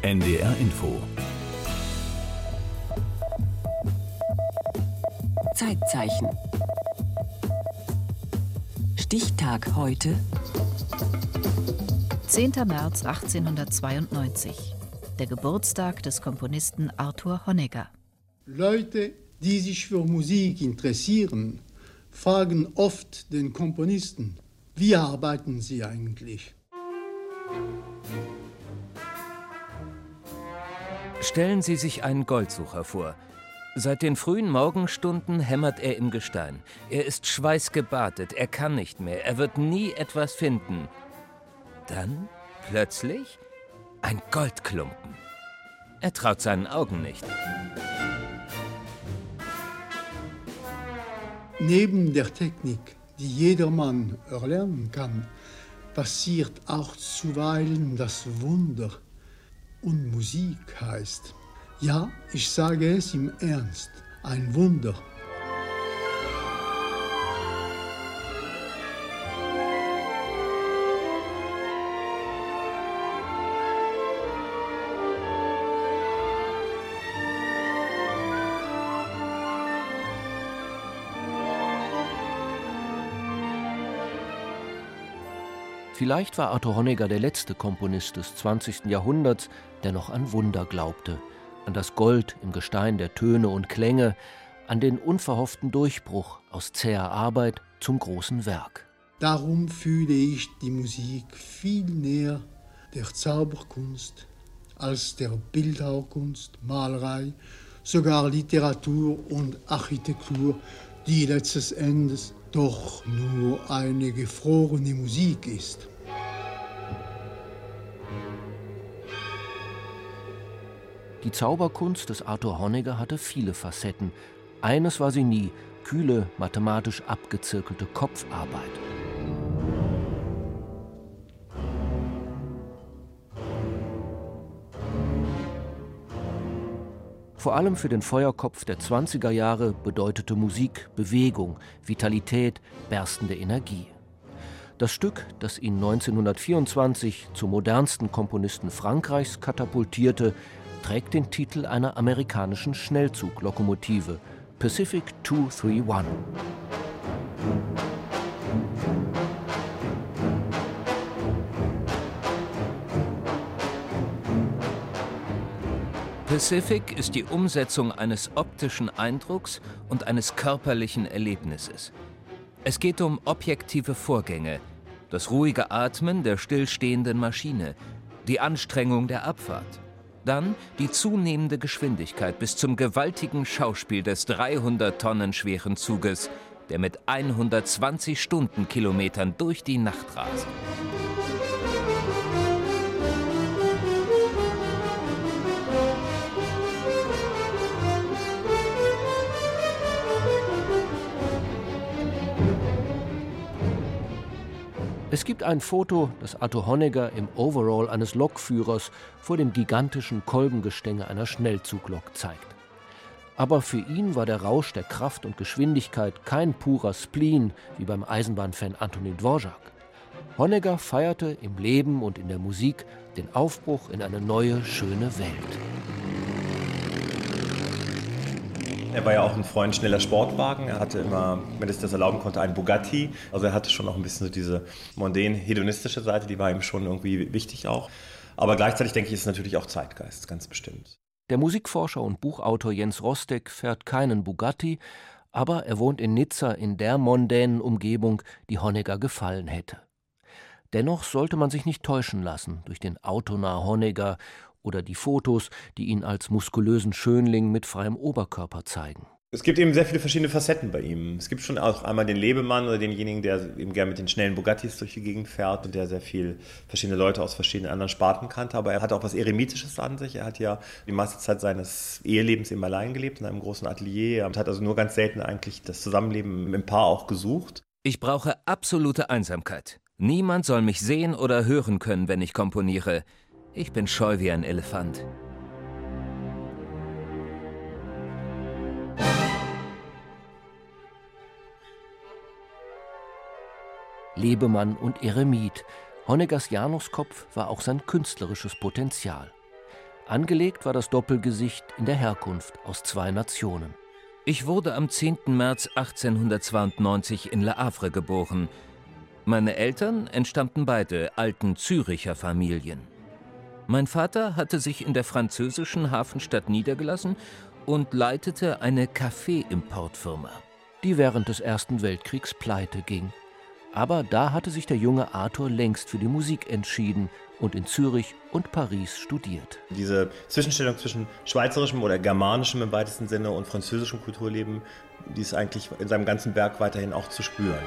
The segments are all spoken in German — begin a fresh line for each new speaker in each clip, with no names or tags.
NDR Info.
Zeitzeichen. Stichtag heute.
10. März 1892. Der Geburtstag des Komponisten Arthur Honegger.
Leute, die sich für Musik interessieren, fragen oft den Komponisten, wie arbeiten sie eigentlich?
Stellen Sie sich einen Goldsucher vor. Seit den frühen Morgenstunden hämmert er im Gestein. Er ist schweißgebadet, er kann nicht mehr, er wird nie etwas finden. Dann, plötzlich, ein Goldklumpen. Er traut seinen Augen nicht.
Neben der Technik, die jedermann erlernen kann, passiert auch zuweilen das Wunder. Und Musik heißt, ja, ich sage es im Ernst, ein Wunder.
Vielleicht war Arthur Honegger der letzte Komponist des 20. Jahrhunderts, der noch an Wunder glaubte, an das Gold im Gestein der Töne und Klänge, an den unverhofften Durchbruch aus zäher Arbeit zum großen Werk.
Darum fühle ich die Musik viel näher der Zauberkunst als der Bildhauerkunst, Malerei, sogar Literatur und Architektur, die letztes Endes doch nur eine gefrorene Musik ist.
Die Zauberkunst des Arthur Honegger hatte viele Facetten. Eines war sie nie: kühle, mathematisch abgezirkelte Kopfarbeit. Vor allem für den Feuerkopf der 20er Jahre bedeutete Musik Bewegung, Vitalität, berstende Energie. Das Stück, das ihn 1924 zum modernsten Komponisten Frankreichs katapultierte, trägt den Titel einer amerikanischen Schnellzuglokomotive, Pacific 231.
Pacific ist die Umsetzung eines optischen Eindrucks und eines körperlichen Erlebnisses. Es geht um objektive Vorgänge, das ruhige Atmen der stillstehenden Maschine, die Anstrengung der Abfahrt, dann die zunehmende Geschwindigkeit bis zum gewaltigen Schauspiel des 300 Tonnen schweren Zuges, der mit 120 Stundenkilometern durch die Nacht rast.
Es gibt ein Foto, das Arthur Honegger im Overall eines Lokführers vor dem gigantischen Kolbengestänge einer Schnellzuglok zeigt. Aber für ihn war der Rausch der Kraft und Geschwindigkeit kein purer Spleen, wie beim Eisenbahnfan Antonin Dvorak. Honegger feierte im Leben und in der Musik den Aufbruch in eine neue, schöne Welt.
Er war ja auch ein Freund schneller Sportwagen. Er hatte immer, wenn es das erlauben konnte, einen Bugatti. Also er hatte schon auch ein bisschen so diese mondän hedonistische Seite, die war ihm schon irgendwie wichtig auch. Aber gleichzeitig denke ich, ist es natürlich auch Zeitgeist, ganz bestimmt.
Der Musikforscher und Buchautor Jens Rostek fährt keinen Bugatti, aber er wohnt in Nizza in der mondänen Umgebung, die Honegger gefallen hätte. Dennoch sollte man sich nicht täuschen lassen durch den autonah Honegger oder die Fotos, die ihn als muskulösen Schönling mit freiem Oberkörper zeigen.
Es gibt eben sehr viele verschiedene Facetten bei ihm. Es gibt schon auch einmal den Lebemann oder denjenigen, der eben gerne mit den schnellen Bugattis durch die Gegend fährt und der sehr viel verschiedene Leute aus verschiedenen anderen Sparten kannte. Aber er hat auch was Eremitisches an sich. Er hat ja die meiste Zeit seines Ehelebens eben allein gelebt in einem großen Atelier und hat also nur ganz selten eigentlich das Zusammenleben im Paar auch gesucht.
Ich brauche absolute Einsamkeit. Niemand soll mich sehen oder hören können, wenn ich komponiere. Ich bin scheu wie ein Elefant.
Lebemann und Eremit. Honeggers Januskopf war auch sein künstlerisches Potenzial. Angelegt war das Doppelgesicht in der Herkunft aus 2 Nationen.
Ich wurde am 10. März 1892 in Le Havre geboren. Meine Eltern entstammten beide alten Züricher Familien. Mein Vater hatte sich in der französischen Hafenstadt niedergelassen und leitete eine Kaffeeimportfirma,
die während des Ersten Weltkriegs pleite ging. Aber da hatte sich der junge Arthur längst für die Musik entschieden und in Zürich und Paris studiert.
Diese Zwischenstellung zwischen schweizerischem oder germanischem im weitesten Sinne und französischem Kulturleben, die ist eigentlich in seinem ganzen Werk weiterhin auch zu spüren.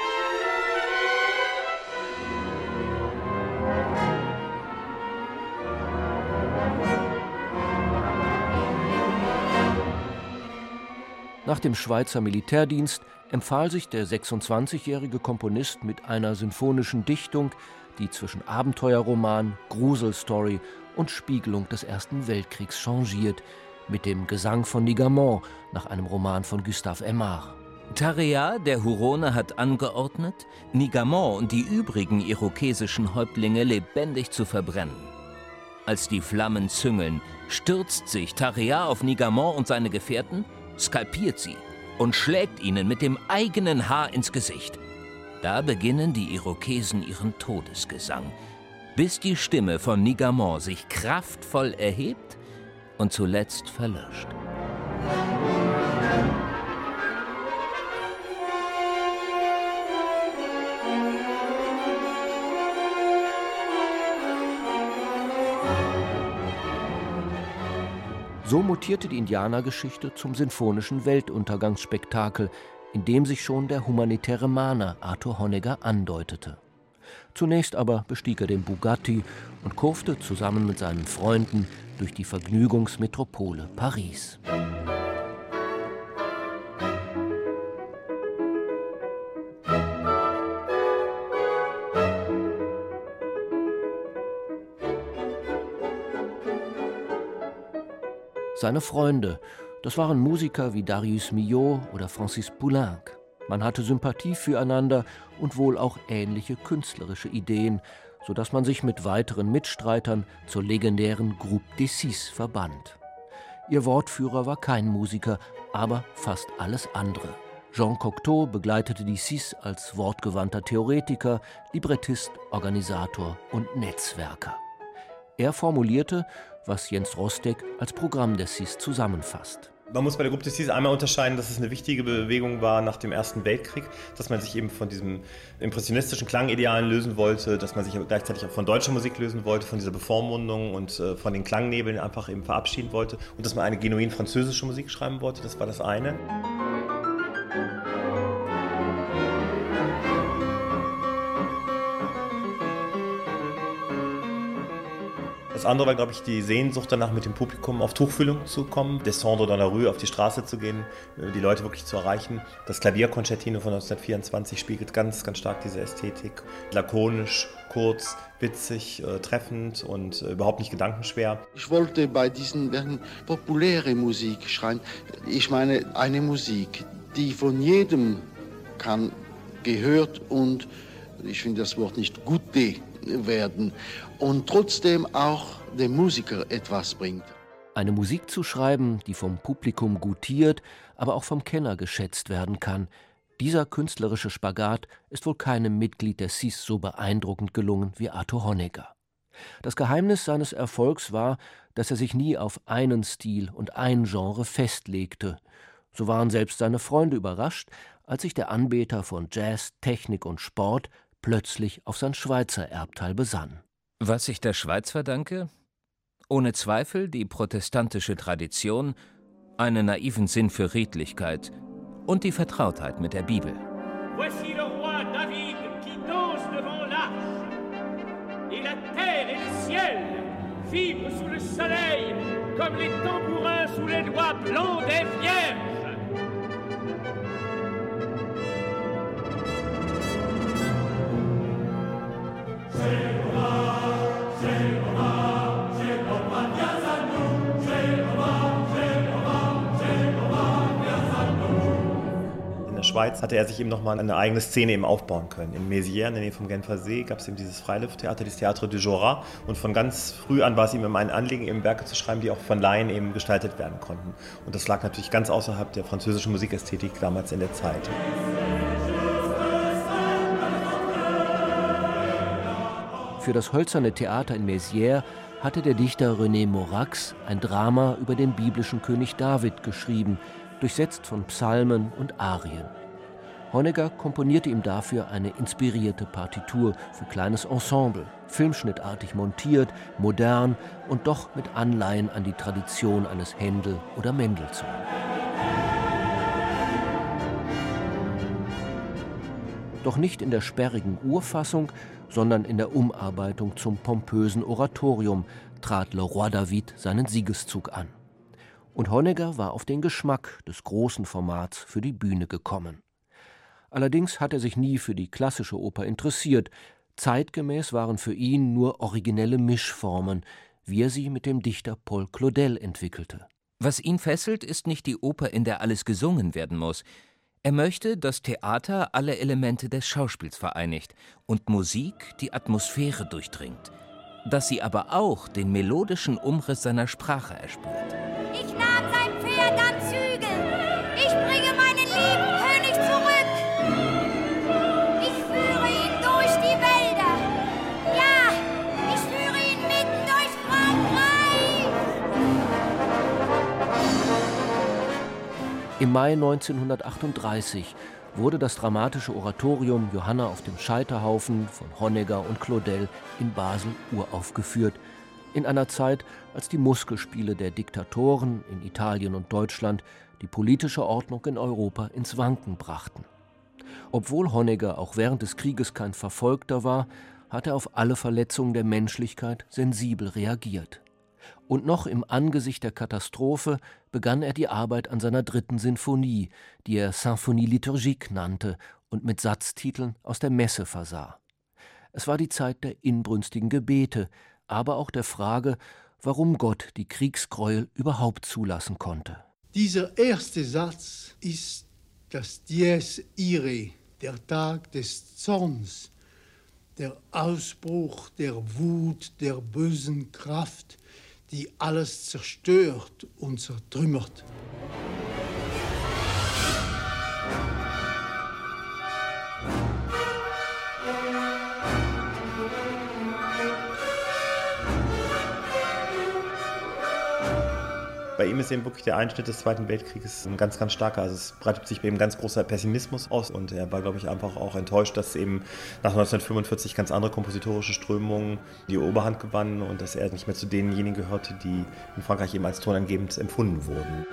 Nach dem Schweizer Militärdienst empfahl sich der 26-jährige Komponist mit einer sinfonischen Dichtung, die zwischen Abenteuerroman, Gruselstory und Spiegelung des Ersten Weltkriegs changiert, mit dem Gesang von Nigamont nach einem Roman von Gustave Aimard.
Tarea, der Hurone, hat angeordnet, Nigamont und die übrigen irokesischen Häuptlinge lebendig zu verbrennen. Als die Flammen züngeln, stürzt sich Tarea auf Nigamont und seine Gefährten, skalpiert sie und schlägt ihnen mit dem eigenen Haar ins Gesicht. Da beginnen die Irokesen ihren Todesgesang, bis die Stimme von Nigamont sich kraftvoll erhebt und zuletzt verlöscht.
So mutierte die Indianergeschichte zum sinfonischen Weltuntergangsspektakel, in dem sich schon der humanitäre Mahner Arthur Honegger andeutete. Zunächst aber bestieg er den Bugatti und kurfte zusammen mit seinen Freunden durch die Vergnügungsmetropole Paris. Seine Freunde, das waren Musiker wie Darius Milhaud oder Francis Poulenc. Man hatte Sympathie füreinander und wohl auch ähnliche künstlerische Ideen, sodass man sich mit weiteren Mitstreitern zur legendären Groupe des Six verband. Ihr Wortführer war kein Musiker, aber fast alles andere. Jean Cocteau begleitete die Six als wortgewandter Theoretiker, Librettist, Organisator und Netzwerker. Er formulierte, was Jens Rostek als Programm der Six zusammenfasst.
Man muss bei der Groupe des Six einmal unterscheiden, dass es eine wichtige Bewegung war nach dem Ersten Weltkrieg, dass man sich eben von diesem impressionistischen Klangidealen lösen wollte, dass man sich aber gleichzeitig auch von deutscher Musik lösen wollte, von dieser Bevormundung und von den Klangnebeln einfach eben verabschieden wollte und dass man eine genuin französische Musik schreiben wollte, das war das eine. Das andere war, glaube ich, die Sehnsucht danach, mit dem Publikum auf Tuchfühlung zu kommen, descendre dans la rue, auf die Straße zu gehen, die Leute wirklich zu erreichen. Das Klavierkonzertino von 1924 spiegelt ganz, ganz stark diese Ästhetik. Lakonisch, kurz, witzig, treffend und überhaupt nicht gedankenschwer.
Ich wollte bei diesen Werken populäre Musik schreiben. Ich meine, eine Musik, die von jedem kann gehört und, ich finde das Wort nicht gute werden und trotzdem auch dem Musiker etwas bringt.
Eine Musik zu schreiben, die vom Publikum gutiert, aber auch vom Kenner geschätzt werden kann. Dieser künstlerische Spagat ist wohl keinem Mitglied der Six so beeindruckend gelungen wie Arthur Honegger. Das Geheimnis seines Erfolgs war, dass er sich nie auf einen Stil und ein Genre festlegte. So waren selbst seine Freunde überrascht, als sich der Anbeter von Jazz, Technik und Sport plötzlich auf sein Schweizer Erbteil besann.
Was ich der Schweiz verdanke? Ohne Zweifel die protestantische Tradition, einen naiven Sinn für Redlichkeit und die Vertrautheit mit der Bibel.
Voici le roi David qui danse devant l'arche, et la terre et le ciel vibrent sous le soleil comme les tambourins sous les doigts blancs des vierges.
Schweiz, hatte er sich eben nochmal eine eigene Szene eben aufbauen können. In Mézières, in der Nähe vom Genfer See, gab es eben dieses Freilufttheater, das Théâtre du Jorat. Und von ganz früh an war es ihm immer ein Anliegen, eben Werke zu schreiben, die auch von Laien eben gestaltet werden konnten. Und das lag natürlich ganz außerhalb der französischen Musikästhetik damals in der Zeit.
Für das Hölzerne Theater in Mézières hatte der Dichter René Maurax ein Drama über den biblischen König David geschrieben, durchsetzt von Psalmen und Arien. Honegger komponierte ihm dafür eine inspirierte Partitur für kleines Ensemble, filmschnittartig montiert, modern und doch mit Anleihen an die Tradition eines Händel oder Mendelssohn. Doch nicht in der sperrigen Urfassung, sondern in der Umarbeitung zum pompösen Oratorium trat Le Roi David seinen Siegeszug an. Und Honegger war auf den Geschmack des großen Formats für die Bühne gekommen. Allerdings hat er sich nie für die klassische Oper interessiert. Zeitgemäß waren für ihn nur originelle Mischformen, wie er sie mit dem Dichter Paul Claudel entwickelte.
Was ihn fesselt, ist nicht die Oper, in der alles gesungen werden muss. Er möchte, dass Theater alle Elemente des Schauspiels vereinigt und Musik die Atmosphäre durchdringt, dass sie aber auch den melodischen Umriss seiner Sprache erspürt.
Ich nahm sein Pferd am Zügel, ich bringe meinen lieben König zurück. Ich führe ihn durch die Wälder, ja, ich führe ihn mitten durch Frankreich.
Im Mai 1938 wurde das dramatische Oratorium Johanna auf dem Scheiterhaufen von Honegger und Claudel in Basel uraufgeführt, in einer Zeit, als die Muskelspiele der Diktatoren in Italien und Deutschland die politische Ordnung in Europa ins Wanken brachten. Obwohl Honegger auch während des Krieges kein Verfolgter war, hat er auf alle Verletzungen der Menschlichkeit sensibel reagiert. Und noch im Angesicht der Katastrophe begann er die Arbeit an seiner 3. Sinfonie, die er Symphonie liturgique nannte und mit Satztiteln aus der Messe versah. Es war die Zeit der inbrünstigen Gebete, aber auch der Frage, warum Gott die Kriegsgräuel überhaupt zulassen konnte.
Dieser erste Satz ist das Dies Irae, der Tag des Zorns, der Ausbruch der Wut der bösen Kraft, die alles zerstört und zertrümmert.
Bei ihm ist eben wirklich der Einschnitt des Zweiten Weltkrieges ein ganz, ganz starker. Also es breitet sich bei ihm ein ganz großer Pessimismus aus und er war, glaube ich, einfach auch enttäuscht, dass eben nach 1945 ganz andere kompositorische Strömungen die Oberhand gewannen und dass er nicht mehr zu denjenigen gehörte, die in Frankreich eben als tonangebend empfunden wurden.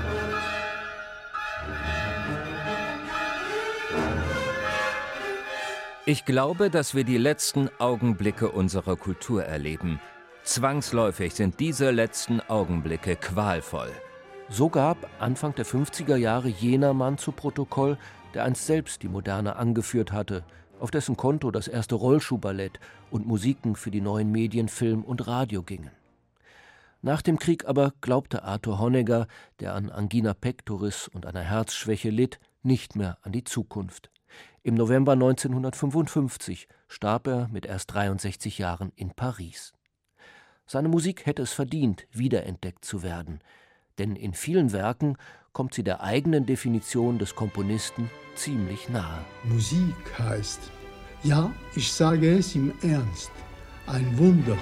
Ich glaube, dass wir die letzten Augenblicke unserer Kultur erleben. Zwangsläufig sind diese letzten Augenblicke qualvoll.
So gab Anfang der 50er Jahre jener Mann zu Protokoll, der einst selbst die Moderne angeführt hatte, auf dessen Konto das erste Rollschuhballett und Musiken für die neuen Medien Film und Radio gingen. Nach dem Krieg aber glaubte Arthur Honegger, der an Angina pectoris und einer Herzschwäche litt, nicht mehr an die Zukunft. Im November 1955 starb er mit erst 63 Jahren in Paris. Seine Musik hätte es verdient, wiederentdeckt zu werden, denn in vielen Werken kommt sie der eigenen Definition des Komponisten ziemlich nahe.
Musik heißt, ja, ich sage es im Ernst, ein Wunder.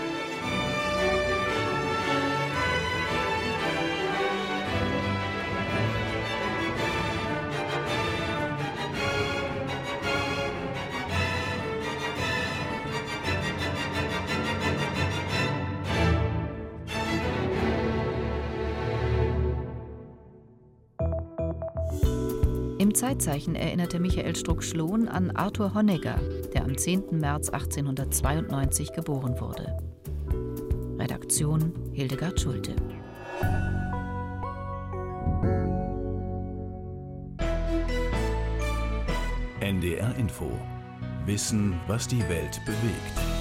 Im Zeitzeichen erinnerte Michael Strunk-Schlohn an Arthur Honegger, der am 10. März 1892 geboren wurde. Redaktion Hildegard Schulte.
NDR Info. Wissen, was die Welt bewegt.